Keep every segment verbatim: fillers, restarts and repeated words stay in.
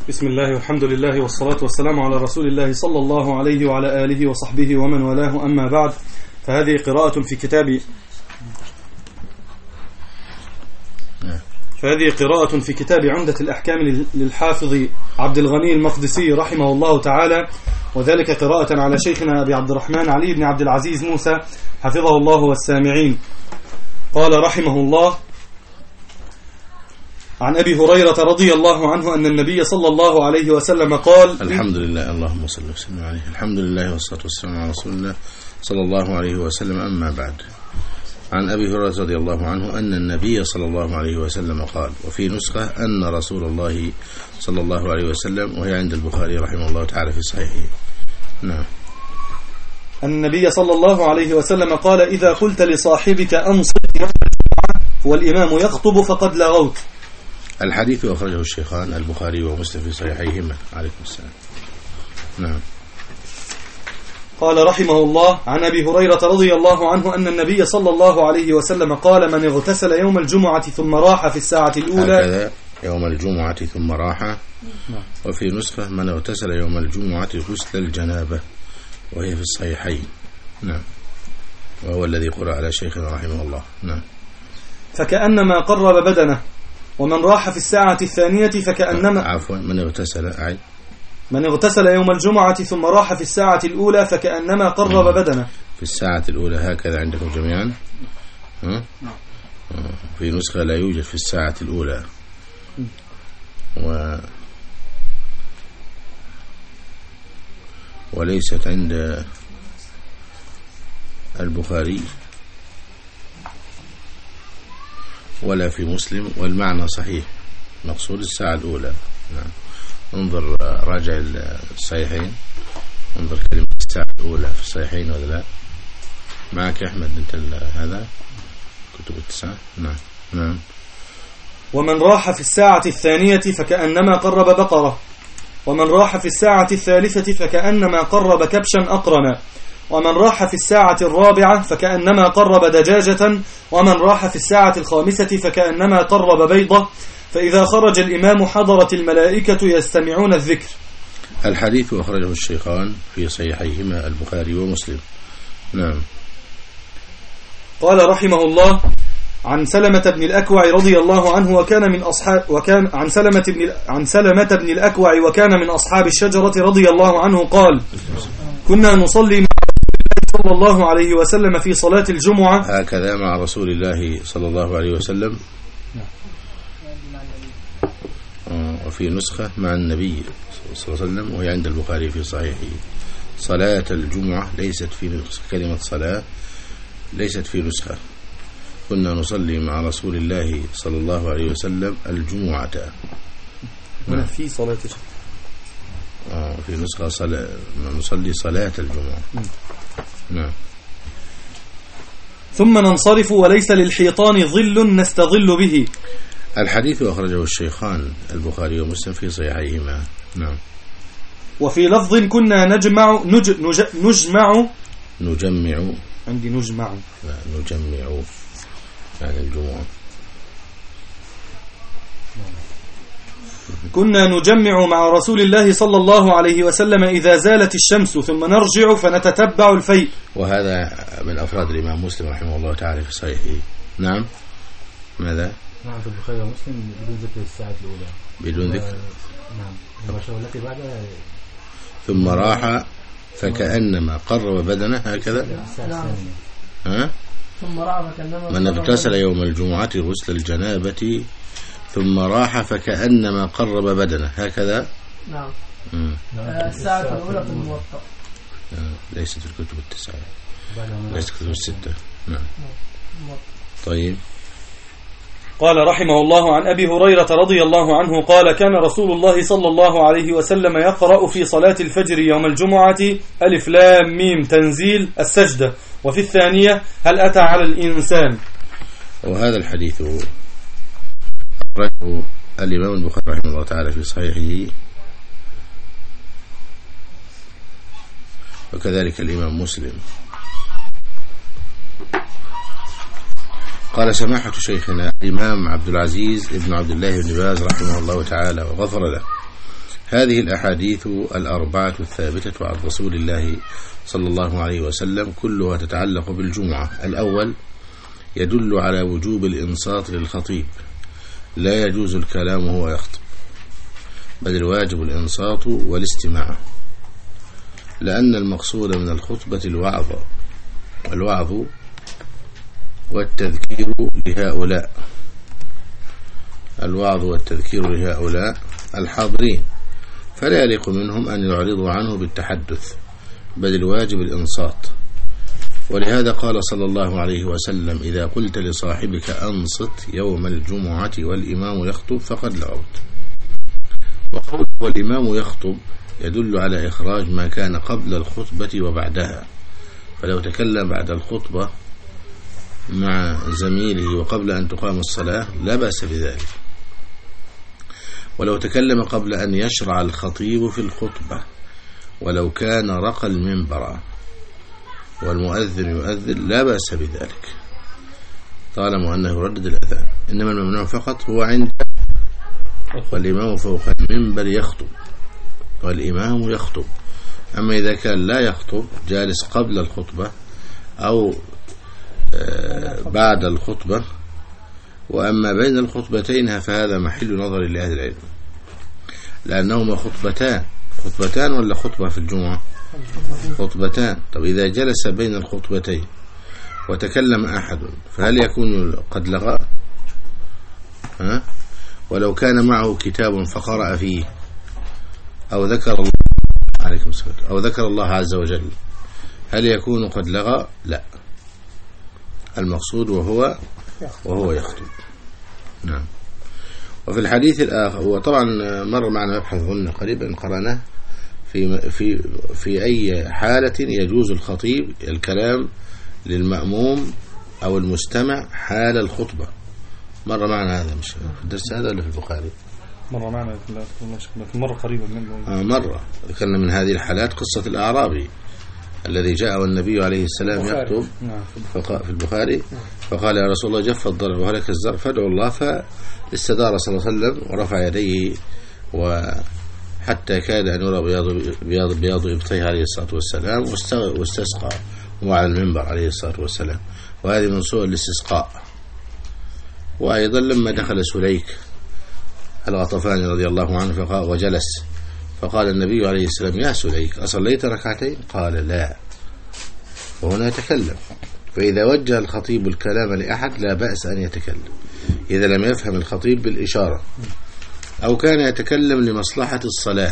بسم الله والحمد لله والصلاة والسلام على رسول الله صلى الله عليه وعلى آله وصحبه ومن والاه، أما بعد، فهذه قراءة في كتاب فهذه قراءة في كتاب عمدة الأحكام للحافظ عبد الغني المقدسي رحمه الله تعالى، وذلك قراءة على شيخنا أبي عبد الرحمن علي بن عبد العزيز موسى حفظه الله والسامعين. قال رحمه الله: عن أبي هريرة رضي الله عنه أن النبي صلى الله عليه وسلم قال: الحمد لله، اللهم صل وسلم عليه. الحمد لله والصلاة والسلام على رسول الله صلى الله عليه وسلم، أما بعد. عن أبي هريرة رضي الله عنه أن النبي صلى الله عليه وسلم قال، وفي نسخة أن رسول الله صلى الله عليه وسلم، وهي عند البخاري رحمه الله تعالى في صحيحه. نعم. النبي صلى الله عليه وسلم قال: إذا قلت لصاحبك أنصت يوم الجمعة والإمام يخطب فقد لغوت. الحديث أخرجه الشيخان البخاري ومسلم في صحيحيهما. عليكم السلام. نعم. قال رحمه الله: عن أبي هريرة رضي الله عنه أن النبي صلى الله عليه وسلم قال: من اغتسل يوم الجمعة ثم راح في الساعة الأولى. هكذا يوم الجمعة ثم راح. وفي نسخة: من اغتسل يوم الجمعة غسل الجنابة، وهي في الصحيحين. نعم. وهو الذي قرأ على شيخنا رحمه الله. نعم. فكأنما قرب بدنه. ومن راح في الساعة الثانية فكأنما عفوا من اغتسل أعد من اغتسل يوم الجمعة ثم راح في الساعة الأولى فكأنما قرب مم. بدنه. في الساعة الأولى هكذا عندكم جميعا؟ ها؟ في نسخة لا يوجد في الساعة الأولى. و وليست عند البخاري ولا في مسلم، والمعنى صحيح، مقصود الساعة الأولى. نعم. انظر راجع الصحيحين، انظر كلمة الساعة الأولى في الصحيحين ولا لا؟ معك يا أحمد أنت هذا كتب التسعة. نعم. نعم. ومن راح في الساعة الثانية فكأنما قرب بقرة، ومن راح في الساعة الثالثة فكأنما قرب كبشا أقرنا، ومن راح في الساعة الرابعة فكأنما قرب دجاجة، ومن راح في الساعة الخامسة فكأنما قرب بيضة، فإذا خرج الإمام حضرت الملائكة يستمعون الذكر. الحديث أخرجه الشيخان في صحيحيهما البخاري ومسلم. نعم. قال رحمه الله: عن سلمة بن الأكوع رضي الله عنه وكان من أصحاب وكان عن سلمة بن عن سلمة بن الأكوع وكان من أصحاب الشجرة رضي الله عنه قال: كنا نصلي مع رسول الله صلى الله عليه وسلم في صلاة الجمعة. هكذا مع رسول الله صلى الله عليه وسلم. وفي نسخة مع النبي صلى الله عليه وسلم، وهي عند البخاري في صحيحه. صلاة الجمعة ليست في نسخة، كلمة صلاة ليست في نسخة. كنا نصلي مع رسول الله صلى الله عليه وسلم الجمعة. هنا في صلاة آه في نسخة صلاة نصلي صلاة الجمعة. نعم. ثم ننصرف وليس للحيطان ظل نستظل به. الحديث أخرجه الشيخان البخاري ومسلم في صحيحيهما. نعم. وفي لفظ: كنا نجمع نج نج نجمع نجمع عندي نجمع لا نجمع يعني الجمعة. كنا نجمع مع رسول الله صلى الله عليه وسلم إذا زالت الشمس، ثم نرجع فنتتبع الفيء. وهذا من أفراد الإمام مسلم رحمه الله تعالى في صحيحه. نعم. ماذا؟ نعم، في البخاري ومسلم بدون ذكر الساعة الأولى. بدون ذكر. نعم. التي بعدها ثم راح فكأنما قرب بدنه هكذا. ها؟ ثم راح فكأنما من اغتسل يوم الجمعة غسل الجنابة ثم راح فكأنما قرب بدنه هكذا. نعم. الساعة الأولى في الموطأ. ليست في الكتب التسعة، ليست الكتب الستة. نعم. طيب. قال رحمه الله: عن أبي هريرة رضي الله عنه قال: كان رسول الله صلى الله عليه وسلم يقرأ في صلاة الفجر يوم الجمعة ألف لام ميم تنزيل السجدة، وفي الثانية هل أتى على الإنسان. وهذا الحديث أخرجه الإمام البخاري رحمه الله تعالى في صحيحه، وكذلك الإمام مسلم. قال سماحة شيخنا الإمام عبد العزيز ابن عبد الله بن باز رحمه الله تعالى وغفر له: هذه الأحاديث الأربعة الثابتة عن رسول الله صلى الله عليه وسلم كلها تتعلق بالجمعة. الأول يدل على وجوب الإنصات للخطيب، لا يجوز الكلام وهو يخطب، بل الواجب الإنصات والاستماع، لأن المقصود من الخطبة الوعظ الوعظ والتذكير لهؤلاء الوعظ والتذكير لهؤلاء الحاضرين، فلا يليق منهم أن يعرضوا عنه بالتحدث، بل الواجب الإنصات. ولهذا قال صلى الله عليه وسلم: إذا قلت لصاحبك أنصت يوم الجمعة والإمام يخطب فقد لغوت. وقوله والإمام يخطب يدل على إخراج ما كان قبل الخطبة وبعدها، فلو تكلم بعد الخطبة مع زميله وقبل أن تقام الصلاة لا بأس بذلك، ولو تكلم قبل أن يشرع الخطيب في الخطبة، ولو كان رقى المنبر والمؤذن يؤذن لا بأس بذلك طالما أنه يردد الأذان. إنما الممنوع فقط هو عند والإمام فوق المنبر يخطب والإمام يخطب. أما إذا كان لا يخطب جالس قبل الخطبة أو بعد الخطبة، وأما بين الخطبتين فهذا محل نظر لأهل العلم، لأنهما خطبتان خطبتان ولا خطبة في الجمعة؟ خطبتان. طب إذا جلس بين الخطبتين وتكلم أحد فهل يكون قد لغى؟ ها؟ ولو كان معه كتاب فقرأ فيه أو ذكر الله عليكم السلام أو ذكر الله عز وجل هل يكون قد لغى؟ لا، المقصود وهو وهو يخطب. نعم. وفي الحديث الآخر، وطبعا مر معنا مبحث ظن قريبا قرأناه في في في أي حالة يجوز الخطيب الكلام للمأموم أو المستمع حال الخطبة. مر معنا هذا مش في الدرس هذا ولا في البخاري؟ مر معنا لكن مرة قريبا منه. آه مرة ذكرنا من هذه الحالات قصة الأعرابي الذي جاء والنبي عليه السلام يخطب في البخاري، فقال يا رسول الله جف الضرع وهلك الزرع فادعوا الله، فاستدار صلى الله عليه وسلم ورفع يديه وحتى كاد أن يرى بياض بياض بياض إبطيه عليه الصلاة والسلام، واستسقى وعلى المنبر عليه الصلاة والسلام، وهذه من صور الاستسقاء. وأيضا لما دخل سليك الغطفاني رضي الله عنه فقال وجلس، فقال النبي عليه السلام يا سليك أصليت ركعتين؟ قال لا، وهنا يتكلم. فإذا وجه الخطيب الكلام لأحد لا بأس أن يتكلم إذا لم يفهم الخطيب بالإشارة، أو كان يتكلم لمصلحة الصلاة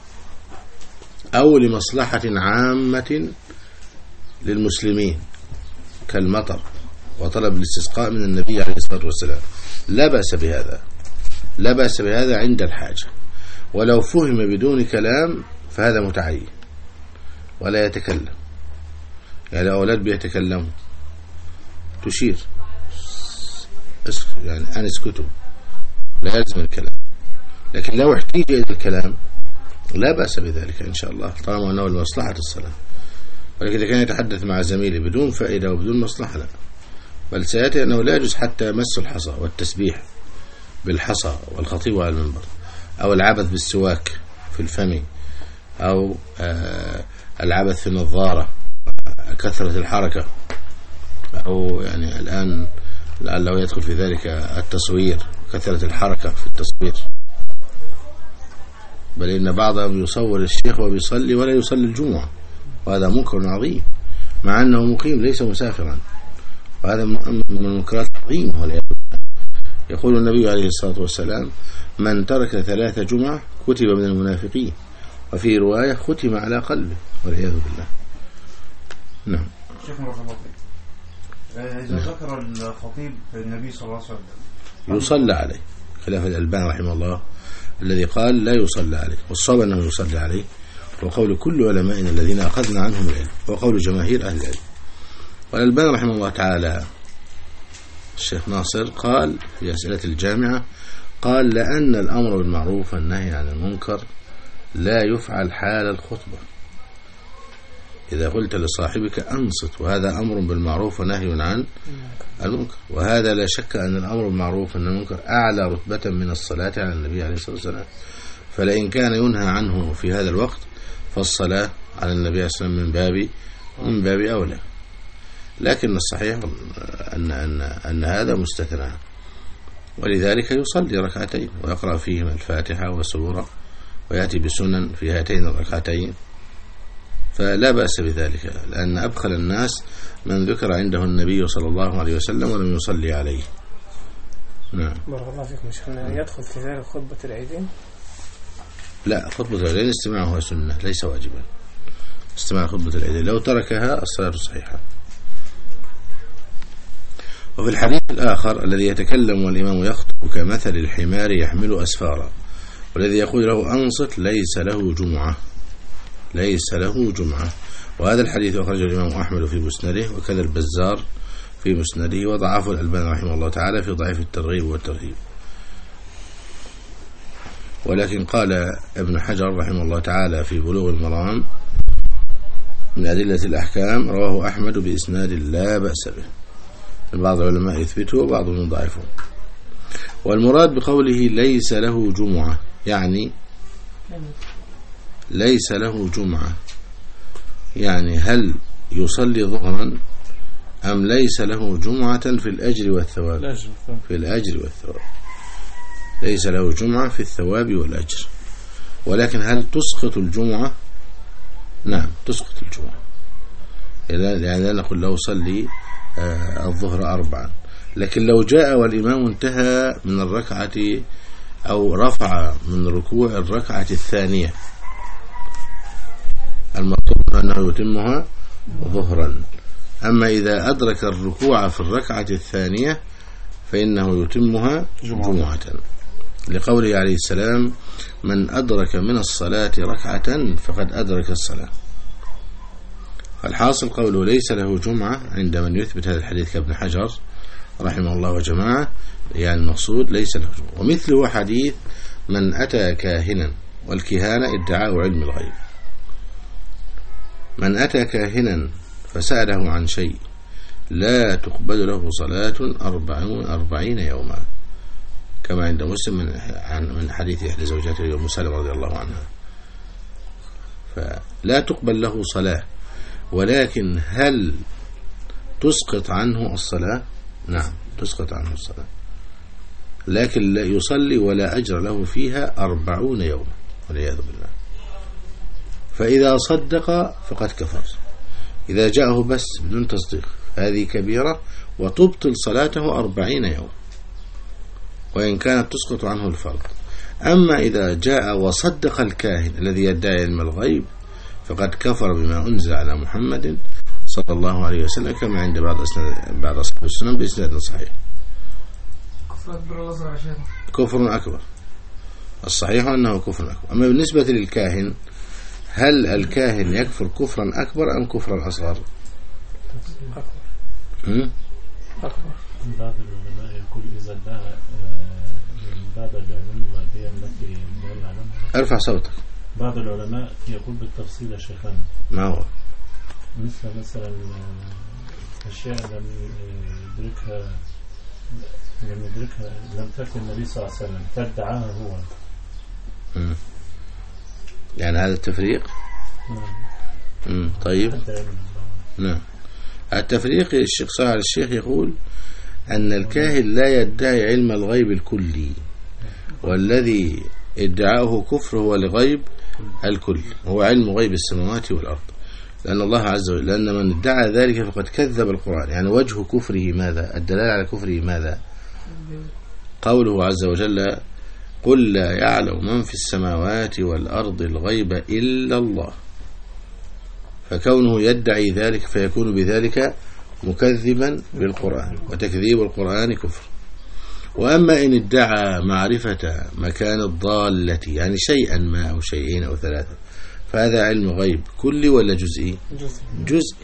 أو لمصلحة عامة للمسلمين كالمطر وطلب الاستسقاء من النبي عليه الصلاة والسلام لا بأس بهذا لا بأس بهذا عند الحاجة. ولو فهم بدون كلام فهذا متعين ولا يتكلم. يعني أولاد بيتكلموا تشير يعني أن اسكتوا، لا يلزم الكلام. لكن لو احتاج إلى الكلام لا بأس بذلك إن شاء الله طالما أنه لمصلحة الصلاة. ولكن إذا كان يتحدث مع زميله بدون فائدة وبدون مصلحة لا، بل سيأتي أنه لا يجوز حتى مس الحصى والتسبيح بالحصى والخطيب على المنبر، أو العبث بالسواك في الفم، أو العبث في النظارة، كثرة الحركة، أو يعني الآن لعله يدخل في ذلك التصوير، كثرة الحركة في التصوير. بل إن بعضهم يصور الشيخ وبيصلي ولا يصلي الجمعة، وهذا منكر عظيم مع أنه مقيم ليس مسافرا، وهذا من المنكرات العظيمة والعياذ بالله. يقول النبي عليه الصلاة والسلام من ترك ثلاث جمعة كتب من المنافقين، وفي رواية ختم على قلبه والعياذ بالله. نعم. شيخ مرحبا. إذا ذكر الخطيب النبي صلى الله عليه وسلم يصلى عليه، خلاف الألباني رحمه الله الذي قال لا يصلى عليه، والصواب أنه يصلى عليه، وقول كل علمائنا الذين أخذنا عنهم العلم، وقول جماهير أهل العلم. والألباني رحمه الله تعالى الشيخ ناصر قال في أسئلة الجامعة، قال لأن الأمر بالمعروف والنهي عن المنكر لا يفعل حال الخطبة. إذا قلت لصاحبك أنصت، وهذا أمر بالمعروف ونهي عن المنكر، وهذا لا شك أن الأمر بالمعروف والنهي عن المنكر أعلى رتبة من الصلاة على النبي عليه الصلاة والسلام. فلئن كان ينهى عنه في هذا الوقت فالصلاة على النبي صلى الله عليه وسلم من باب من باب أولى. لكن الصحيح أن, أن, أن هذا مستثنى، ولذلك يصلي ركعتين ويقرأ فيهما الفاتحة وسورة ويأتي بسنن في هاتين الركعتين، فلا بأس بذلك، لأن أبخل الناس من ذكر عنده النبي صلى الله عليه وسلم ولم يصلي عليه. نعم. بارك الله فيكم شيخنا. يدخل في ذلك خطبة العيدين؟ لا، خطبة العيدين استماعها سنة ليس واجبا. استماع خطبة العيدين لو تركها الصلاة صحيحة. وفي الحديث الآخر الذي يتكلم والإمام يخطب كمثل الحمار يحمل أسفارا، والذي يقول له أنصت ليس له جمعة، ليس له جمعة. وهذا الحديث أخرجه الإمام أحمد في مسنده، وكذا البزار في مسنده، وضعفه الألباني رحمه الله تعالى في ضعيف الترغيب والترهيب. ولكن قال ابن حجر رحمه الله تعالى في بلوغ المرام من أدلة الأحكام رواه أحمد بإسناد لا بأس به. بعض العلماء يثبته وبعضهم يضعفه. والمراد بقوله ليس له جمعة يعني ليس له جمعة يعني هل يصلي ظهرا أم ليس له جمعة في الأجر والثواب؟ في الأجر والثواب. ليس له جمعة في الثواب والأجر. ولكن هل تسقط الجمعة؟ نعم تسقط الجمعة، يعني لا نقول له صلي الظهر أربعا. لكن لو جاء والإمام انتهى من الركعة أو رفع من ركوع الركعة الثانية، المطلوب أنه يتمها ظهرا. أما إذا أدرك الركوع في الركعة الثانية فإنه يتمها جمعة، لقوله عليه السلام من أدرك من الصلاة ركعة فقد أدرك الصلاة. فالحاصل قوله ليس له جمعة عند من يثبت هذا الحديث كابن حجر رحمه الله وجماعة، يعني المقصود ليس له جمعة. ومثله حديث من أتى كاهنا، والكهانة ادعاء علم الغيب. من أتى كاهنا فسأله عن شيء لا تقبل له صلاة أربعين, أربعين يوما، كما عند مسلم من, من حديث إحدى زوجاته أم سلمة رضي الله عنها. فلا تقبل له صلاة، ولكن هل تسقط عنه الصلاة؟ نعم تسقط عنه الصلاة، لكن لا يصلي ولا أجر له فيها أربعون يوما والعياذ بالله. فإذا صدق فقد كفر، إذا جاءه بس بدون تصديق هذه كبيرة وتبطل صلاته أربعين يوم، وإن كانت تسقط عنه الفرض. أما إذا جاء وصدق الكاهن الذي يدعي علم الغيب فقد كفر بما أنزل على محمد صلى الله عليه وسلم، كما عند بعض بعض أصحاب السنن بإسناد صحيح. كفر أكبر، الصحيح أنه كفر أكبر. أما بالنسبة للكاهن، هل الكاهن يكفر كفرا أكبر أم كفرا أصغر؟ أكبر. أكبر. بعض العلماء يقول إذا ادعى من بعض العلوم الغيبية التي لا نعلمها. ارفع صوتك. بعض العلماء يقول بالتفصيل يا شيخنا. ما هو؟ مثل مثلا أشياء لم يدركها لم يدركها لم تكن النبي صلى الله عليه وسلم فادعاها هو. م. يعني هذا التفريق. نعم. طيب. نعم. التفريق الشيخ صالح الشيخ يقول أن الكاهن لا يدعي علم الغيب الكلي، والذي ادعاه كفر هو الغيب الكل، هو علم غيب السماوات والأرض. لأن الله عز وجل لأن من ادعى ذلك فقد كذب القرآن. يعني وجه كفره ماذا؟ الدلالة على كفره ماذا؟ قوله عز وجل قل لا يعلم من في السماوات والأرض الغيب إلا الله. فكونه يدعي ذلك فيكون بذلك مكذبا بالقرآن، وتكذيب القرآن كفر. وأما إن ادعى معرفة مكان الضالة، يعني شيئا ما أو شيئين أو ثلاثة، فهذا علم غيب كلي ولا جزئي؟ جزئي.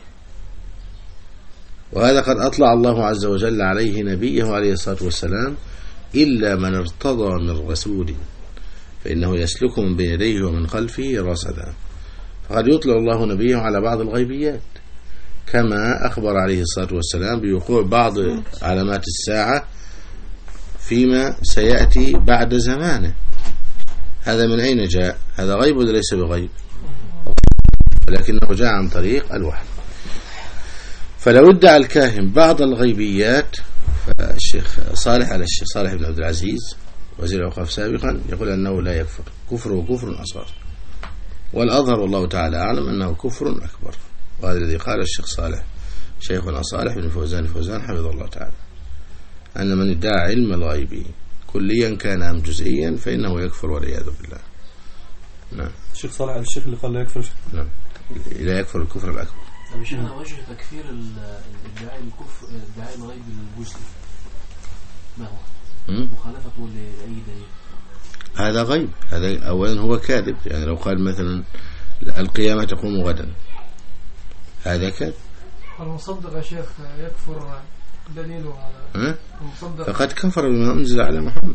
وهذا قد أطلع الله عز وجل عليه نبيه عليه الصلاة والسلام إلا من ارتضى من رسول فإنه يسلك من بين يديه ومن خلفه رصدا. فقد يطلع الله نبيه على بعض الغيبيات، كما أخبر عليه الصلاة والسلام بوقوع بعض علامات الساعة فيما سيأتي بعد زمانه، هذا من أين جاء؟ هذا غيب ولا ليس بغيب؟ ولكنه جاء عن طريق الوحي. فلو ادعى الكاهن بعض الغيبيات فالشيخ صالح على الشيخ صالح بن عبد العزيز وزير الأوقاف سابقا يقول أنه لا يكفر، كفره كفر أصغر، والأظهر والله تعالى أعلم أنه كفر أكبر. وهذا الذي قال الشيخ صالح شيخنا صالح بن فوزان الفوزان حفظه الله تعالى، أن من ادعى علم الغيب كليا كان أم جزئيا فإنه يكفر والعياذ بالله. نعم. الشيخ صالح الشيخ اللي قال لا يكفر. نعم، لا يكفر الكفر الأكبر. طب شيخنا وجه تكفير الادعاء الكفر ادعاء الغيب الجزئي ما هو؟ مخالفته لأي دليل؟ هذا غيب. هذا أولا هو كاذب، يعني لو قال مثلا القيامة تقوم غدا هذا كاذب. المصدق يا شيخ يكفر دليله على المصدق فقد كفر بما أنزل على محمد.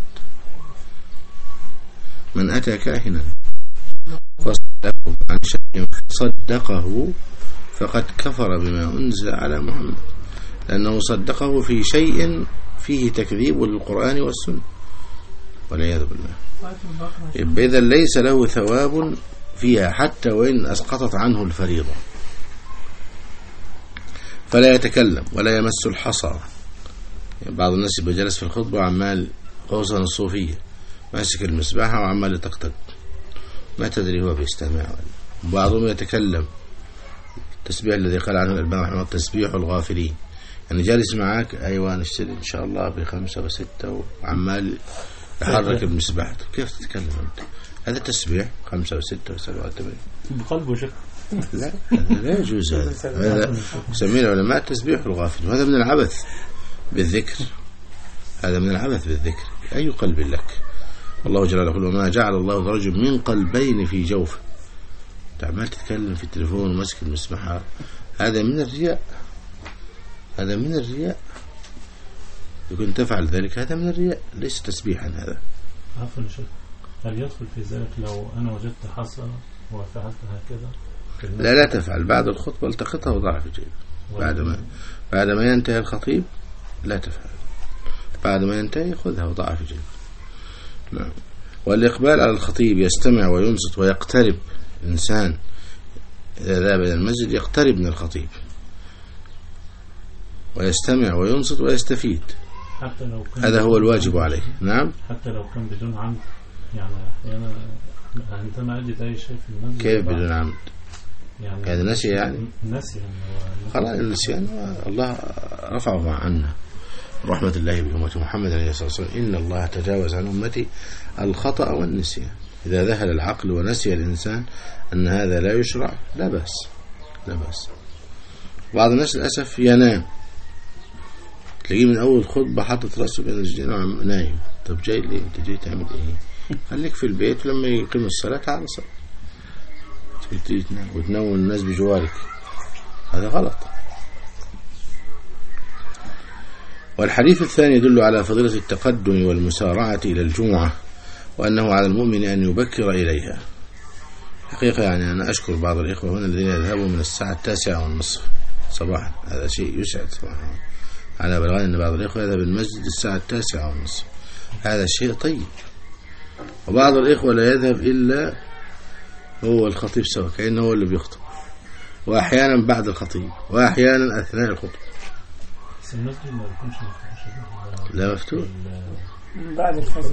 من أتى كاهنا فصدقه عن شيء صدقه فقد كفر بما أنزل على محمد، لأنه صدقه في شيء فيه تكذيب للقرآن والسنة والعياذ بالله. إذا ليس له ثواب فيها حتى وإن أسقطت عنه الفريضة، فلا يتكلم ولا يمس الحصى. يعني بعض الناس يبقى جلس في الخطبة وعمال غوصا الصوفية ماسك المسبحة وعمال يطقطق ما تدري هو بيستمع. وبعضهم يتكلم التسبيح الذي قال عنه الألباني رحمه الله تسبيح الغافلين، يعني جالس معاك أيوة نشتري إن شاء الله بخمسة وستة وعمال يحرك المسبحة، كيف تتكلم أنت؟ هذا تسبيح خمسة وستة وسبعة وثمانية بقلبه شك. لا لا يجوز هذا. هذا يسميه العلماء تسبيح الغافل، وهذا من العبث بالذكر. هذا من العبث بالذكر. أي قلب لك؟ الله جل وعلا يقول وما جعل الله لرجل من قلبين في جوفه. تعمل تتكلم في التليفون وماسك المسبحة، هذا من الرياء. هذا من الرياء. يكون تفعل ذلك هذا من الرياء، ليس تسبيحا. هذا عفوا شيخ، هل يدخل في ذلك لو أنا وجدت حصى وفعلت هكذا؟ لا لا تفعل. بعد الخطبة التقطها وضعها في جيبك. بعد ما بعد ما ينتهي الخطيب لا تفعل. بعد ما ينتهي خذها وضعها في جيبك. نعم. والإقبال على الخطيب يستمع وينصت ويقترب. الإنسان إذا ذهب إلى المسجد يقترب من الخطيب ويستمع وينصت ويستفيد. حتى لو كان هذا هو الواجب عليه. نعم. حتى لو كان بدون عمد، يعني أحيانا أنت ما أجد أي شيء في المسجد. كيف بدون عمد؟ يعني هذا نسي يعني نسي يعني خلاص النسيان الله رفعه عنا رحمة الله بأمة محمد عليه الصلاة والسلام. إن الله تجاوز عن أمتي الخطأ والنسيان. إذا ذهل العقل ونسي الإنسان أن هذا لا يشرع لا بأس لا بأس. بعض الناس للأسف ينام، تلاقيه من أول خطبة حاطط رأسه بين الجنة نايم. طب جاي ليه؟ أنت جاي تعمل إيه؟ خليك في البيت ولما يقيم الصلاة تعال صلاة وتنوم الناس بجوارك، هذا غلط. والحديث الثاني يدل على فضيلة التقدم والمسارعة إلى الجمعة، وأنه على المؤمن أن يبكر إليها. حقيقة يعني أنا أشكر بعض الإخوة هنا الذين يذهبوا من الساعة التاسعة والنصف صباحا، هذا شيء يسعد صراحة. على بلغان أن بعض الإخوة يذهب المسجد الساعة التاسعة والنصف، هذا شيء طيب. وبعض الإخوة لا يذهب إلا هو الخطيب سوا، كأنه هو اللي بيخطب، وأحيانا بعد الخطيب وأحيانا أثناء الخطبة. المسجد ما يكونش مفتوح؟ لا مفتوح بعد الفجر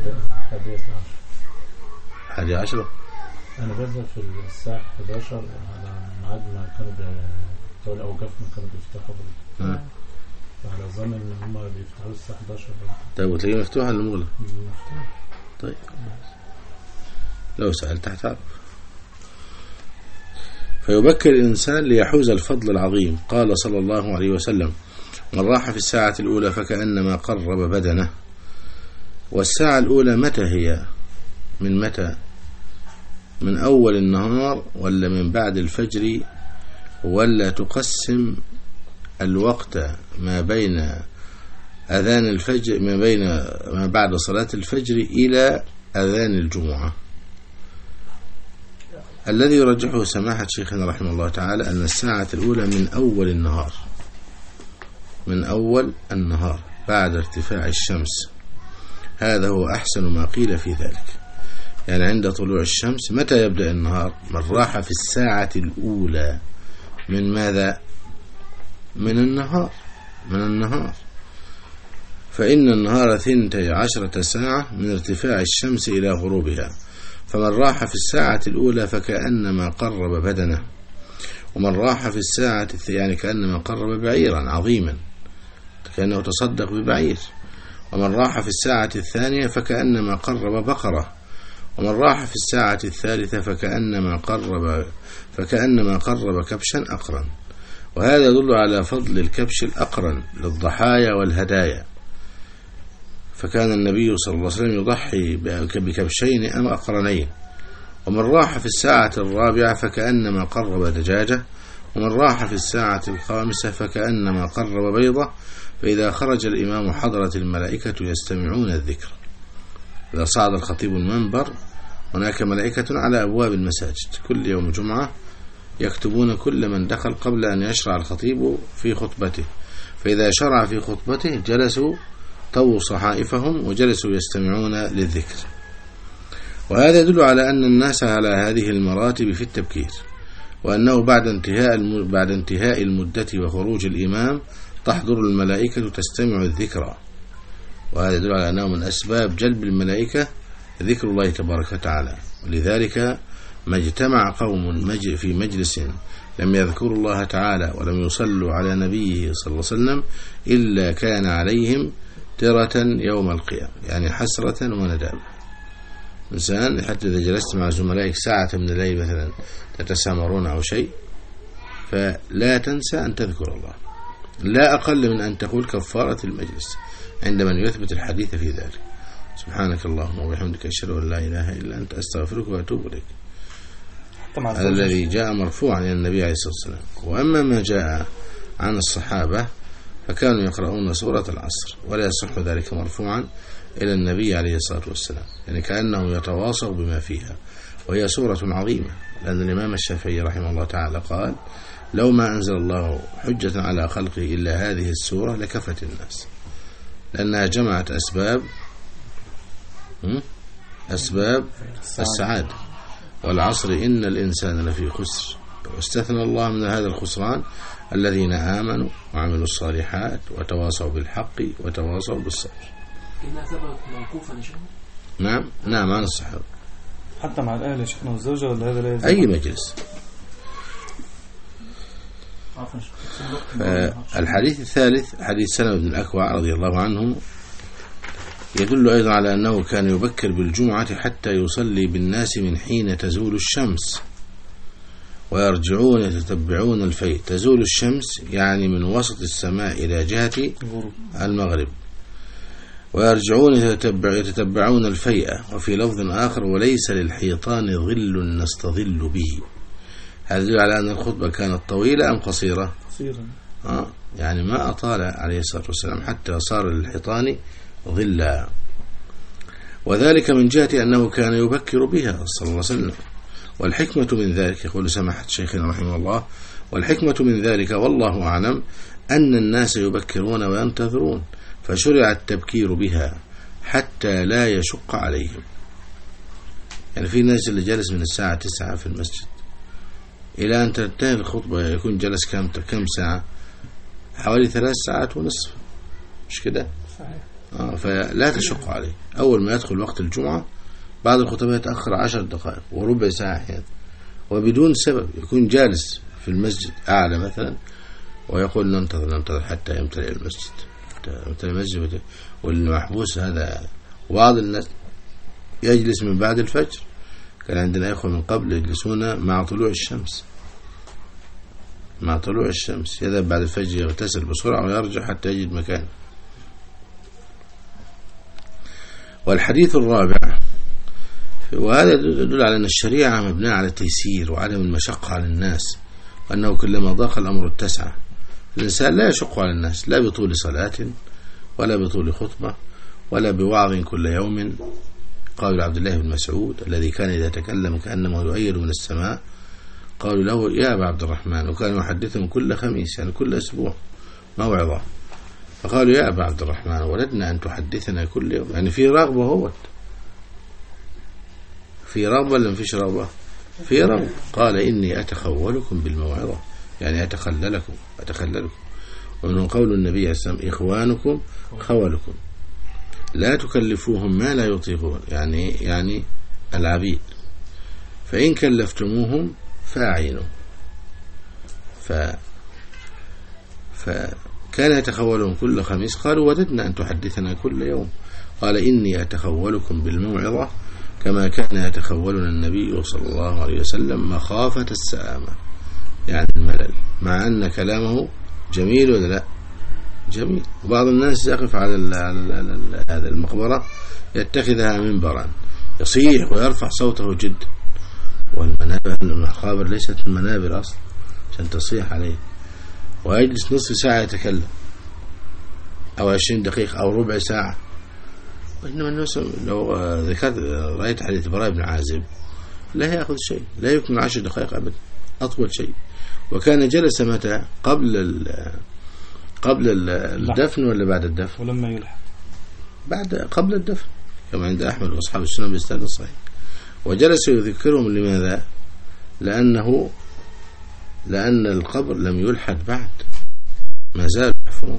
حادي عشرة. أنا بذهب في الساعة إحدى عشر على ميعاد ما كانوا بتوع الأوقاف ما كانوا بيفتحوا آه. على ظن إن هم بيفتحوا الساعة إحدى عشر. طيب وتلاقيه مفتوح ولا مغلق؟ مفتوح. طيب لو سألت هتعرف. فيبكر الإنسان ليحوز الفضل العظيم. قال صلى الله عليه وسلم من راح في الساعة الأولى فكأنما قرب بدنه. والساعة الأولى متى هي؟ من متى؟ من أول النهار ولا من بعد الفجر؟ ولا تقسم الوقت ما بين أذان الفجر ما بين ما بعد صلاة الفجر إلى أذان الجمعة؟ الذي يرجحه سماحة شيخنا رحمه الله تعالى أن الساعة الأولى من أول النهار، من أول النهار بعد ارتفاع الشمس. هذا هو أحسن ما قيل في ذلك، يعني عند طلوع الشمس. متى يبدأ النهار؟ من راح في الساعة الأولى من ماذا؟ من النهار من النهار فإن النهار ثنتي عشرة ساعة من ارتفاع الشمس إلى غروبها، فمن راح في الساعة الأولى فكأنما قرب بدنه، ومن راح في الساعة يعني كأنما قرب بعيرا عظيما كأنه تصدق ببعير، ومن راح في الساعة الثانية فكأنما قرب بقرة، ومن راح في الساعة الثالثة فكأنما قرب فكأنما قرب كبشا أقرن. وهذا يدل على فضل الكبش الأقرن للضحايا والهدايا، فكان النبي صلى الله عليه وسلم يضحي بكبشين أم أقرنين. ومن راح في الساعة الرابعة فكأنما قرب دجاجة، ومن راح في الساعة الخامسة فكأنما قرب بيضة. فإذا خرج الإمام حضرت الملائكة يستمعون الذكر. إذا صعد الخطيب المنبر هناك ملائكة على أبواب المساجد كل يوم جمعة يكتبون كل من دخل قبل أن يشرع الخطيب في خطبته، فإذا شرع في خطبته جلسوا طووا صحائفهم وجلسوا يستمعون للذكر. وهذا يدل على أن الناس على هذه المراتب في التبكير، وأنه بعد انتهاء بعد انتهاء المدة وخروج الإمام تحضر الملائكة تستمع الذكرى. وهذا يدل على أنه من أسباب جلب الملائكة ذكر الله تبارك وتعالى. ولذلك ما اجتمع قوم في مجلس لم يذكروا الله تعالى ولم يصلوا على نبيه صلى الله عليه وسلم إلا كان عليهم ترة يوم القيامة، يعني حسرة وندامة. إنسان حتى إذا جلست مع زملائك ساعة من الليل مثلا تتسامرون أو شيء فلا تنسى أن تذكر الله، لا أقل من أن تقول كفارة المجلس عندما يثبت الحديث في ذلك. سبحانك اللهم وبحمدك أشهد أن لا إله إلا أنت أستغفرك وأتوب إليك. هذا الذي جاء مرفوعا إلى النبي عليه الصلاة والسلام. وأما ما جاء عن الصحابة فكانوا يقرؤون سورة العصر، ولا يصح ذلك مرفوعا إلى النبي عليه الصلاة والسلام، يعني كأنه يتواصوا بما فيها، وهي سورة عظيمة، لأن الإمام الشافعي رحمه الله تعالى قال: لو ما أنزل الله حجة على خلقه إلا هذه السورة لكفت الناس، لأنها جمعت أسباب أسباب السعادة. والعصر إن الإنسان لفي خسر، واستثنى الله من هذا الخسران الذين آمنوا وعملوا الصالحات وتواصوا بالحق وتواصوا بالصبر. إنها ثبت موقوفا يا شيخ؟ نعم نعم عن الصحابة حتى مع الأهل يا شيخنا والزوجة، ولا هذا لا يزال؟ أي مجلس. الحديث الثالث حديث سلمة بن الأكوع رضي الله عنه يدل أيضا على أنه كان يبكر بالجمعة حتى يصلي بالناس من حين تزول الشمس ويرجعون يتتبعون الفيء. تزول الشمس يعني من وسط السماء إلى جهة المغرب، ويرجعون يتتبعون الفيء. وفي لفظ آخر: وليس للحيطان ظل نستظل به. هذا يدل على أن الخطبة كانت طويلة أم قصيرة؟ قصيرة. آه يعني ما أطال عليه الصلاة والسلام حتى صار للحيطان ظلا، وذلك من جهة أنه كان يبكر بها صلى الله عليه وسلم. والحكمة من ذلك، يقول سماحة شيخنا رحمه الله: والحكمة من ذلك والله أعلم أن الناس يبكرون وينتظرون، فشرع التبكير بها حتى لا يشق عليهم. يعني في ناس اللي جلس من الساعة تسعة في المسجد إلى أن تنتهي الخطبة يكون جلس كم كم ساعة؟ حوالي ثلاث ساعات ونصف، مش كده؟ صحيح. آه فلا تشق عليه. أول ما يدخل وقت الجمعة بعد الخطبة يتأخر عشر دقائق وربع ساعة أحيانا وبدون سبب، يكون جالس في المسجد أعلى مثلا ويقول ننتظر ننتظر حتى يمتلئ المسجد يمتلئ المسجد. والمحبوس هذا بعض الناس يجلس من بعد الفجر. كان عندنا إخوة من قبل يجلسون مع طلوع الشمس مع طلوع الشمس يذهب بعد الفجر يغتسل بسرعة ويرجع حتى يجد مكان. والحديث الرابع، وهذا يدل على أن الشريعة مبنية على التيسير وعدم المشقة على الناس، وأنه كلما ضاق الأمر اتسع. الإنسان لا يشق على الناس لا بطول صلاة ولا بطول خطبة ولا بوعظ كل يوم. قال عبد الله بن مسعود الذي كان إذا تكلم كأنما يؤيد من السماء قالوا له: يا أبا عبد الرحمن، وكان يحدثهم كل خميس يعني كل أسبوع موعظة، فقالوا: يا أبا عبد الرحمن ولدنا أن تحدثنا كل يوم، يعني في رغبة هو في رغبة ولا مفيش رغبة؟ في رغبة. قال إني أتخولكم بالموعظة، يعني أتخللكم أتخللكم ومنه قول النبي عليه الصلاة والسلام إخوانكم خولكم لا تكلفوهم ما لا يطيقون، يعني يعني العبيد، فإن كلفتموهم فاعينوا. ف فكان يتخولهم كل خميس. قالوا وددنا أن تحدثنا كل يوم. قال إني أتخولكم بالموعظة كما كان يتخولنا النبي صلى الله عليه وسلم مخافة السآمة، يعني الملل، مع أن كلامه جميل ولا لا؟ جميل. وبعض الناس يقف على هذا المقبرة يتخذها منبرا يصيح ويرفع صوته جدا، والمنابر المقابر ليست المنابر أصلا عشان تصيح عليه، ويجلس نصف ساعة يتكلم أو عشرين دقيقة أو ربع ساعة. وإنما الناس لو ذكرت رأيت حديث براء بن عازب لا يأخذ شيء، لا يكمل عشر دقائق أبدا، أطول شيء. وكان جلس متى؟ قبل قبل الدفن ولا بعد الدفن؟ ولما يلحق بعد قبل الدفن كما عند أحمد وأصحاب السنة بالإسناد الصحيح. وجلس يذكرهم. لماذا؟ لأنه لأن القبر لم يلحد بعد، ما زالوا يحفرون،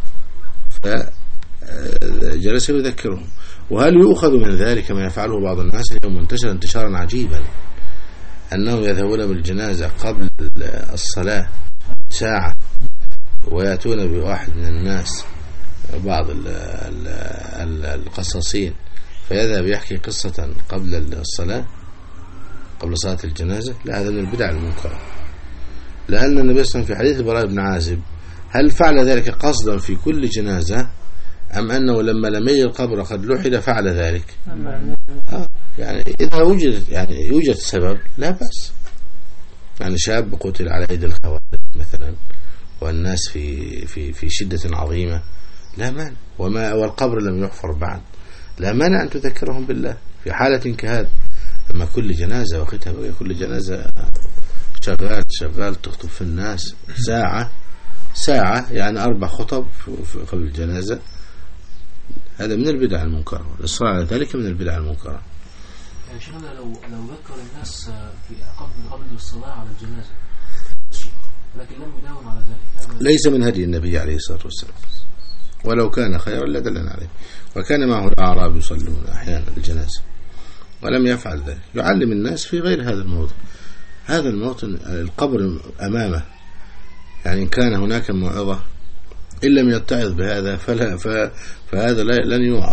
فجلس يذكرهم. وهل يؤخذ من ذلك ما يفعله بعض الناس اليوم منتشر انتشارا عجيبا، أنهم يذهبون بالجنازة قبل الصلاة ساعة ويأتون بواحد من الناس، بعض القصاصين، فيذهب يحكي قصة قبل الصلاة قبل صلاة الجنازة. لا، هذا من البدع المنكرة، لأن النبي صلى الله عليه وسلم في حديث براء بن عازب هل فعل ذلك قصدا في كل جنازة أم أنه لما لم يجد القبر قد لحد فعل ذلك؟ آه يعني إذا وجد يعني يوجد سبب لا بأس. يعني شاب قتل على يد الخوارج مثلا والناس في في في شدة عظيمة لا مانع، وما والقبر لم يحفر بعد لا مانع أن تذكرهم بالله في حالة كهذا. أما كل جنازة وقتها بقى كل جنازة شغال شغال تخطب في الناس ساعة ساعة يعني أربع خطب في الجنازة، هذا من البدع المنكرة. الإصرار على ذلك من البدع المنكرة. يعني شيخنا لو لو ذكر الناس في قبل قبل الصلاة على الجنازة لكن لم يداوم على ذلك، ليس من هدي النبي عليه الصلاة والسلام، ولو كان خيرا لدلنا عليه. وكان معه الأعراب يصلون أحيانا الجنازة ولم يفعل ذلك، يعلم الناس في غير هذا الموضوع. هذا الموطن القبر أمامه، يعني إن كان هناك موعظة إن لم يتعظ بهذا فلا فهذا لن يوعظ،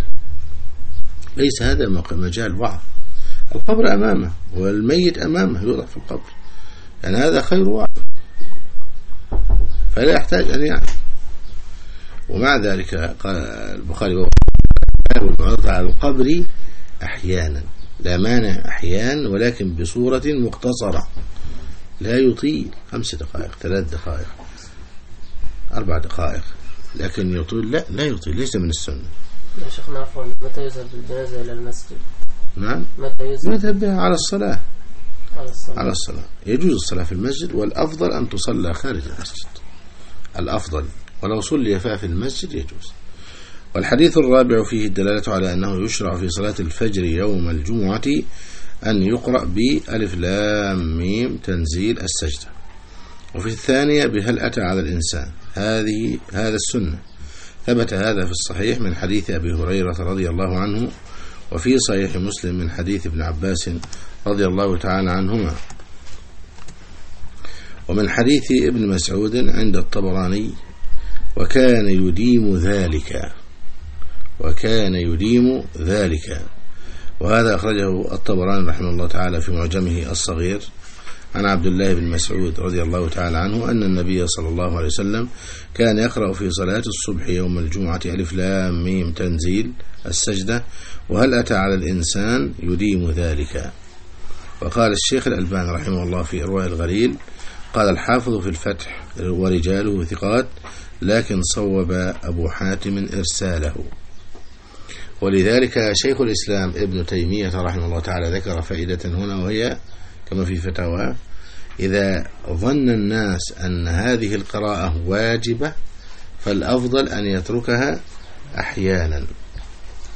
ليس هذا مجال وعظ. القبر أمامه والميت أمامه يوضع في القبر، يعني هذا خير وعظ، فلا يحتاج أن يعرف. ومع ذلك قال البخاري الموعظة على القبر أحيانا، لا مانع أحيانا، ولكن بصورة مختصرة لا يطيل خمس دقائق ثلاث دقائق أربع دقائق، لكن يطيل لا لا يطيل، ليس من السنة. يا شيخنا عفوا، متى يذهب بالجنازة إلى المسجد؟ نعم، متى يذهب؟ يذهب بها على الصلاة على الصلاة. على الصلاة. يجوز الصلاة في المسجد، والأفضل أن تصلى خارج المسجد، الأفضل، ولو صلي فيها في المسجد يجوز. والحديث الرابع فيه الدلالة على أنه يشرع في صلاة الفجر يوم الجمعة أن يقرأ بألف لام ميم تنزيل السجدة، وفي الثانية بهل أتى على الإنسان. هذه هذا السنة ثبت هذا في الصحيح من حديث أبي هريرة رضي الله عنه، وفي صحيح مسلم من حديث ابن عباس رضي الله تعالى عنهما، ومن حديث ابن مسعود عند الطبراني وكان يديم ذلك وكان يديم ذلك وهذا أخرجه الطبراني رحمه الله تعالى في معجمه الصغير عن عبد الله بن مسعود رضي الله تعالى عنه أن النبي صلى الله عليه وسلم كان يقرأ في صلاة الصبح يوم الجمعة ألف لام ميم تنزيل السجدة وهل أتى على الإنسان يديم ذلك. وقال الشيخ الألباني رحمه الله في إرواء الغليل قال الحافظ في الفتح ورجاله ثقات، لكن صوب أبو حاتم إرساله. ولذلك شيخ الإسلام ابن تيمية رحمه الله تعالى ذكر فائدة هنا، وهي كما في فتاوى: إذا ظن الناس أن هذه القراءة واجبة فالأفضل أن يتركها أحيانا،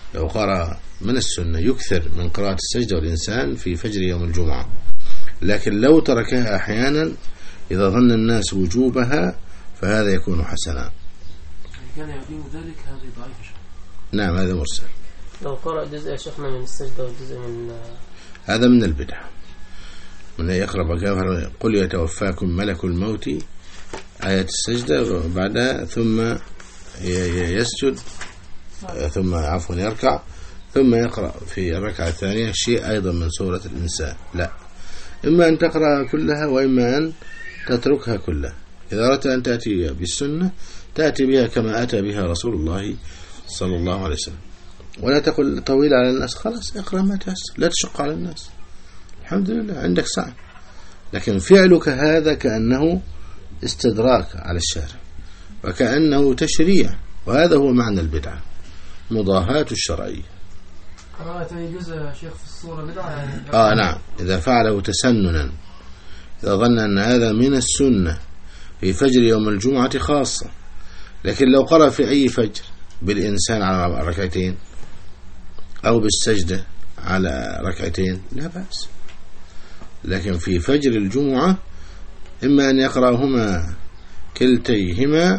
لو قرأ من السنة يكثر من قراءة السجدة والإنسان في فجر يوم الجمعة، لكن لو تركها أحيانا إذا ظن الناس وجوبها فهذا يكون حسنا. كان يدين ذلك هذه ضعيفة. نعم هذا مرسل. لو قرأ جزء يا شيخنا من السجدة وجزء من هذا من البدع، من يقرأ بكافر قل يتوفاكم ملك الموت آية السجدة وبعدها ثم يسجد ثم عفوا يركع ثم يقرأ في الركعة الثانية شيء أيضا من سورة الإنسان. لا، إما أن تقرأ كلها وإما أن تتركها كلها. إذا أردت أن تأتي بالسنة تأتي بها كما أتى بها رسول الله صلى الله عليه وسلم، ولا تقل طويل على الناس، خلاص اقرأ ما تيسر، لا تشق على الناس، الحمد لله عندك ساعة. لكن فعلك هذا كأنه استدراك على الشارع وكأنه تشريع، وهذا هو معنى البدعة، مضاهاة الشرعية. قراءة أي جزء يا شيخ في الصورة بدعة يعني؟ آه نعم، إذا فعله تسننا، إذا ظن أن هذا من السنة في فجر يوم الجمعة خاصة. لكن لو قرأ في أي فجر بالإنسان على ركعتين أو بالسجدة على ركعتين لا بأس، لكن في فجر الجمعة إما أن يقرأهما كلتيهما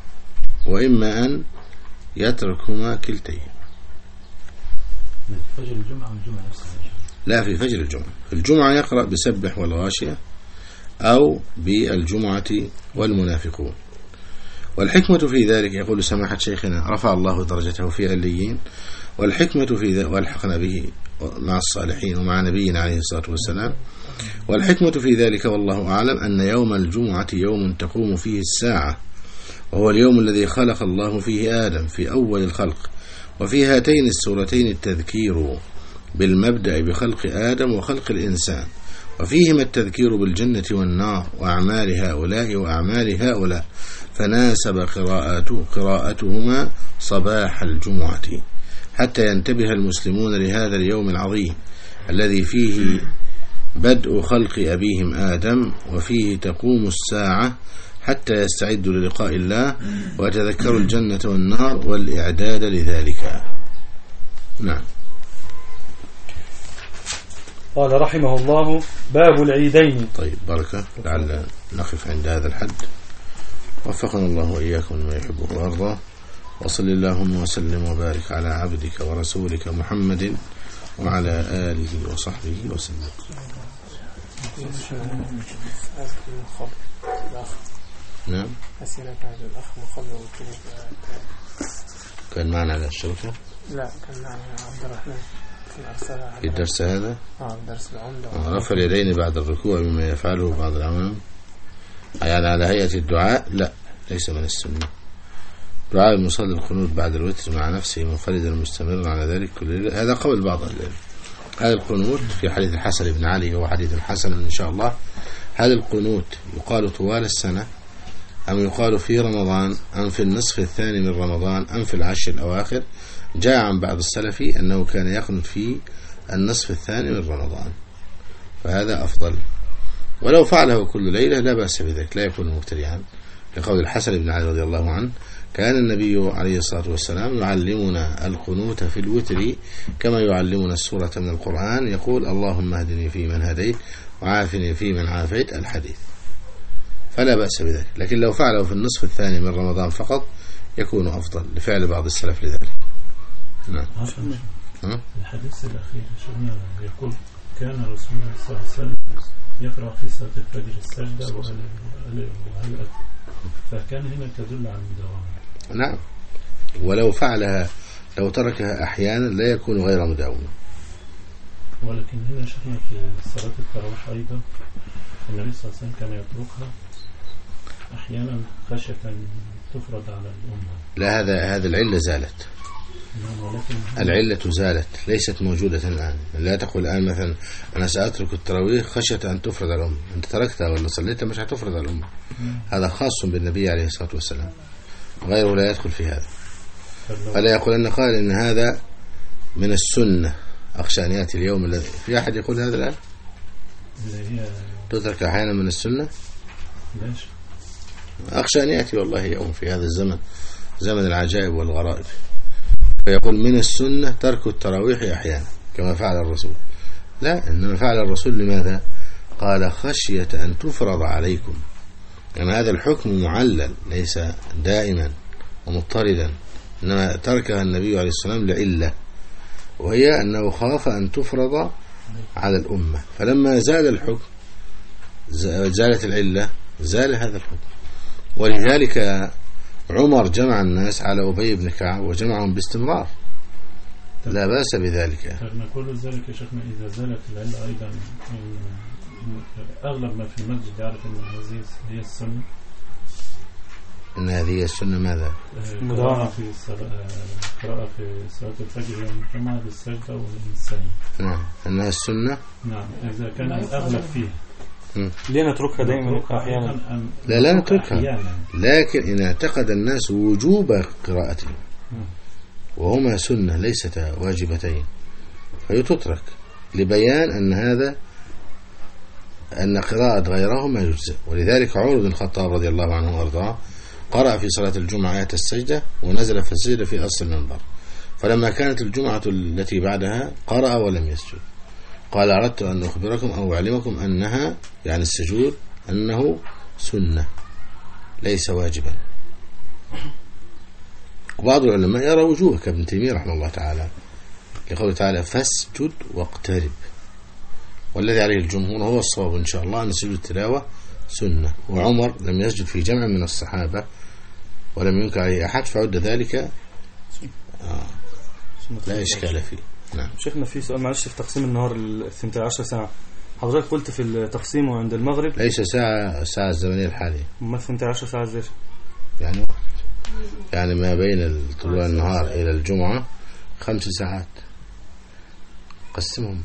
وإما أن يتركهما كلتيهما. من فجر الجمعة والجمعة نفسها؟ لا، في فجر الجمعة. في الجمعة يقرأ بسبح والغاشية أو بالجمعة والمنافقون. والحكمة في ذلك يقول سماحة شيخنا رفع الله درجته في عليين، والحكمة في ذلك والحقنا به مع الصالحين ومع نبينا عليه الصلاة والسلام. والحكمة في ذلك والله أعلم أن يوم الجمعة يوم تقوم فيه الساعة، وهو اليوم الذي خلق الله فيه آدم في أول الخلق، وفي هاتين السورتين التذكير بالمبدأ بخلق آدم وخلق الإنسان، وفيهما التذكير بالجنة والنار وأعمال هؤلاء وأعمال هؤلاء، فناسب قراءته قراءتهما صباح الجمعة حتى ينتبه المسلمون لهذا اليوم العظيم الذي فيه بدء خلق أبيهم آدم، وفيه تقوم الساعة حتى يستعدوا للقاء الله ويتذكروا الجنة والنار والإعداد لذلك. نعم. قال رحمه الله باب العيدين. طيب بركة، لعل نقف عند هذا الحد. وفقنا الله وإياكم لما يحبه ويرضاه، وصل اللهم وسلم وبارك على عبدك ورسولك محمد وعلى آله وصحبه وسلم. نعم. كان معنا على الشركة؟ لا، كان معنا عبد الرحمن في الدرس هذا؟ اه درس العمدة. رفع اليدين بعد الركوع مما يفعله بعض العوام يعني على هيئة الدعاء؟ لا، ليس من السنة. دعاء المصلي القنوت بعد الوتر مع نفسه منفردا مستمرا على ذلك كل ليلة، هذا قول بعض أهل العلم. هذا القنوت في حديث الحسن بن علي، هو حديث حسن إن شاء الله. هذا القنوت يقال طوال السنة أم يقال في رمضان أم في النصف الثاني من رمضان أم في العشر الأواخر؟ جاء عن بعض السلف أنه كان يقنط في النصف الثاني من رمضان، فهذا أفضل. ولو فعله كل ليلة لا بأس بذلك، لا يكون مبتدعا، لقول الحسن بن علي رضي الله عنه كان النبي عليه الصلاة والسلام يعلمنا القنوت في الوتر كما يعلمنا السورة من القرآن، يقول اللهم اهدني فيمن هديت وعافني فيمن عافيت، الحديث، فلا بأس بذلك. لكن لو فعله في النصف الثاني من رمضان فقط يكون أفضل لفعل بعض السلف لذلك. نعم. الحديث الأخير شفنا يقول كان رسول الله صلى الله عليه وسلم يقرأ في صلاة الفجر السجدة وهل فكان هنا تدل على المداومة. نعم، ولو فعلها لو تركها أحيانا لا يكون غير مداومة. ولكن هنا شفنا في صلاة التراويح أيضا النبي صلى الله عليه وسلم كان يتركها أحيانا خشية تفرض على الأمة. لا، هذا هذا العلة زالت. العلة زالت، ليست موجودة الآن. لا تقول الآن مثلا أنا سأترك التراويح خشية أن تفرض على الأمة، أنت تركتها ولا صليتها مش هتفرض على الأمة. هذا خاص بالنبي عليه الصلاة والسلام، غيره لا يدخل في هذا. فلا يقول أن قال إن هذا من السنة، أخشى أن يأتي اليوم الذي في أحد يقول هذا الآن تترك أحيانا من السنة. أخشى أن يأتي والله يوم في هذا الزمن، زمن العجائب والغرائب، فيقول من السنة ترك التراويح أحيانا كما فعل الرسول. لا، إنما فعل الرسول لماذا؟ قال خشية أن تفرض عليكم، يعني هذا الحكم معلل ليس دائما ومضطردا، إنما تركها النبي عليه السلام لعلة، وهي أنه خاف أن تفرض على الأمة، فلما زال الحكم زالت العلة زال هذا الحكم. ولذلك عمر جمع الناس على أبي بن كعب وجمعهم باستمرار، لا بأس بذلك. نقول ذلك يا شيخنا إذا زالت العلة أيضا أغلب ما في المسجد يعرف أن هذه هي السنة، أن هذه السنة ماذا؟ قراءة في قراءة في صلاة الفجر يوم الجمعة بالسجدة والسجدة. نعم، أنها السنة. نعم، إذا كان الأغلب فيها. ليه نتركها دائما أحيانا؟ لا لا نتركها، لكن إن اعتقد الناس وجوب قراءتها وهما سنة ليست واجبتين فيتترك لبيان أن هذا أن قراءة غيرهما يجزئ. ولذلك عمر بن الخطاب رضي الله عنه وارضاه قرأ في صلاة الجمعة آية السجدة ونزل في السجدة في أصل المنبر، فلما كانت الجمعة التي بعدها قرأ ولم يسجد، قال أردت أن أخبركم أو أعلمكم أنها يعني السجود أنه سنة ليس واجبا. وبعض العلماء يرى وجوبه كابن تيمية رحمه الله تعالى لقوله تعالى فاسجد واقترب، والذي عليه الجمهور هو الصواب إن شاء الله أن سجود التلاوة سنة، وعمر لم يسجد في جمع من الصحابة ولم ينكر عليه أحد فعد ذلك آه لا إشكال فيه. نعم. شيخنا في سؤال معلش في تقسيم النهار الثنتي عشر ساعة، حضرتك قلت في التقسيم عند المغرب ليس ساعة الساعة الزمنية الحالية، ما الثنتي عشر ساعة ازاي؟ يعني وقت يعني ما بين طلوع النهار إلى الجمعة خمس ساعات قسمهم،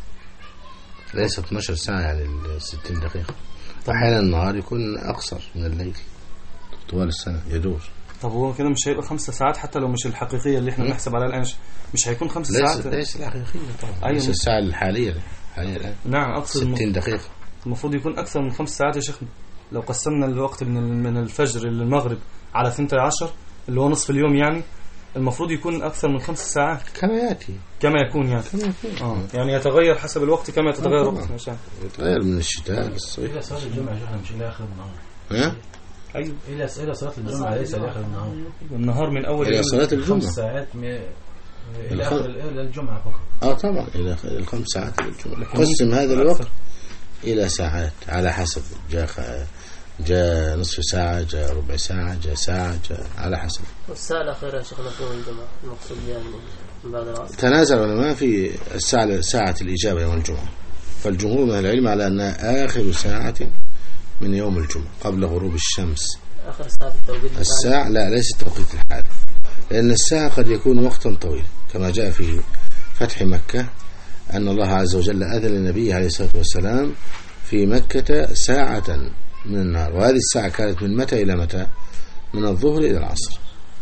ليس اثناشر ساعة يعني ستين دقيقة. أحيانا النهار يكون أقصر من الليل طوال السنة يدور. طب هو كده مش هيبقى خمسة ساعات حتى لو مش الحقيقية اللي احنا بنحسب عليها الآن، مش هيكون خمسة ساعات؟ ليس الحقيقية طبعا. أيوة. ليس الساعة الحالية الحالية الآن. نعم أقصد ستين دقيقة. المفروض يكون أكثر من خمس ساعات يا شيخنا. لو قسمنا الوقت من من الفجر للمغرب على ثنتي عشر اللي هو نصف اليوم، يعني المفروض يكون أكثر من خمس ساعات كما يأتي كما يكون يعني كما يكون. آه. يعني يتغير حسب الوقت كما يتغير الوقت مثلا يتغير من الشتاء للصيف. إلى صلاة الجمعة شيخنا مش إلى آخر النهار. ها؟ أيوة. إلى إلى صلاة الجمعة ليس إلى آخر النهار. النهار من أول إلى صلاة الجمعة خمس ساعات إلى آخر إلى الجمعة فقط. آه طبعا إلى الخمس ساعات إلى الجمعة. قسم هذا الوقت إلى ساعات على حسب، جاء جاء نصف ساعة، جاء ربع ساعة، جاء ساعة، جاء على حسب. والساعة الأخيرة يا شيخنا في يوم الجمعة المقصود يعني من بعد العصر. تنازل العلماء في الساعة ساعة الإجابة يوم الجمعة، فالجمهور من العلم على أنها آخر ساعة من يوم الجمعة قبل غروب الشمس. آخر ساعة في التوقيت الساعة لا ليس التوقيت الحالي، لأن الساعة قد يكون وقتا طويل كما جاء في فتح مكة أن الله عز وجل أذن للنبي عليه الصلاة والسلام في مكة ساعة من النهار، وهذه الساعة كانت من متى إلى متى؟ من الظهر إلى العصر،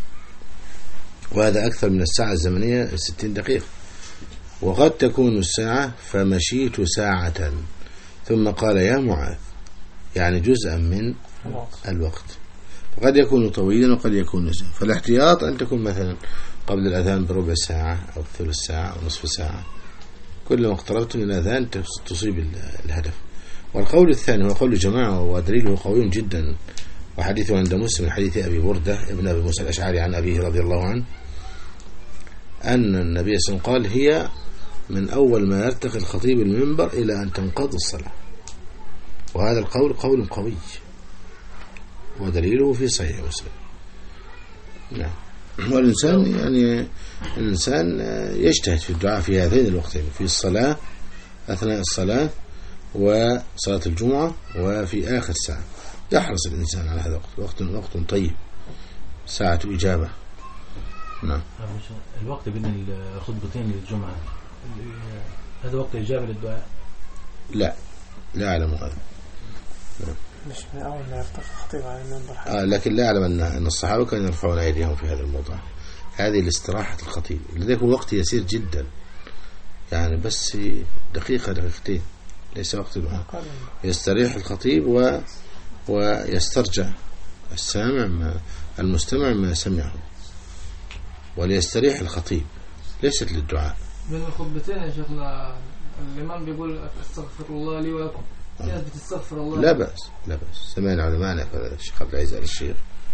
وهذا أكثر من الساعة الزمنية ستين دقيقة. وقد تكون الساعة فمشيت ساعة ثم قال يا معاذ، يعني جزءا من الوقت، فقد يكون طويلا وقد يكون نسبا. فالاحتياط أن تكون مثلا قبل الأذان بربع ساعة أو ثلث ساعة أو نصف ساعة، كلما اقتربت من الأذان تصيب الهدف. والقول الثاني هو قول جماعة ودليله قوي جدا، وحديثه عند مسلم من حديث أبي بردة ابن أبي موسى الأشعري عن أبيه رضي الله عنه أن النبي صلى الله عليه وسلم قال هي من أول ما يرتقي الخطيب المنبر إلى أن تنقضي الصلاة. وهذا القول قول قوي ودليله في صحيح مسلم. نعم. والإنسان يعني الإنسان يجتهد في الدعاء في هذين الوقتين، في الصلاة أثناء الصلاة وصلاة الجمعة وفي آخر ساعة، يحرص الإنسان على هذا الوقت، وقت وقت طيب، ساعة إجابة. نعم. الوقت بين الخطبتين للجمعة هذا وقت إجابة للدعاء؟ لا لا أعلم هذا. مش من أول ما يرتقي الخطيب على المنبر. آه لكن لا أعلم أن أن الصحابة كانوا يرفعون أيديهم في هذا الموضوع. هذه الاستراحة الخطيب، لذلك وقت يسير جدا، يعني بس دقيقة دقيقتين، ليس وقت دعاء. يستريح الخطيب و ويسترجع السامع ما المستمع ما سمعه. وليستريح الخطيب، ليست للدعاء. بين الخطبتين يا شيخنا الإمام بيقول استغفر الله لي ولكم، في ناس بتستغفر الله. لا بأس لا بأس، سمعنا علماءنا الشيخ عبد العزيز آل الشيخ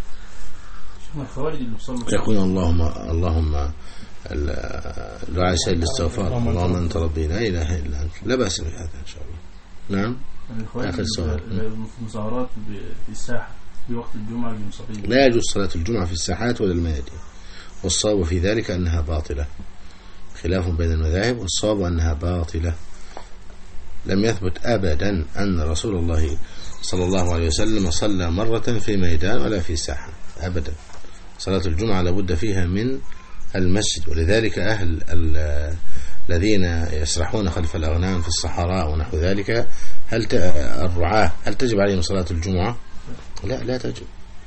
يقول اللهم اللهم الدعاء سيد الاستغفار، اللهم أنت ربي لا إله إلا أنت، لا بأس بهذا إن شاء الله. نعم. آخر سؤال. المظاهرات في الساحة في وقت الجمعة للمصلين، لا يجوز صلاة الجمعة في الساحات ولا الميادين، والصواب في ذلك أنها باطلة، خلاف بين المذاهب، والصواب أنها باطلة. لم يثبت أبدا أن رسول الله صلى الله عليه وسلم صلى مرة في ميدان ولا في ساحة أبدا. صلاة الجمعة لابد فيها من المسجد، ولذلك أهل الذين يسرحون خلف الأغنام في الصحراء ونحو ذلك، هل الرعاة هل تجب عليهم صلاة الجمعة؟ لا لا تجب.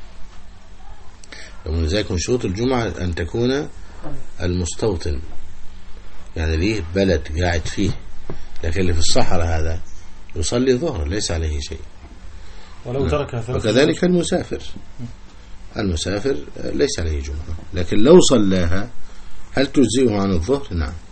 ومن ذلك من شروط الجمعة أن تكون المستوطن، يعني ليه بلد قاعد فيه، لكن اللي في الصحراء هذا يصلي ظهر ليس عليه شيء. ولو تركها. وكذلك المسافر، المسافر ليس عليه جمعة، لكن لو صلاها هل تجزئه عن الظهر؟ نعم.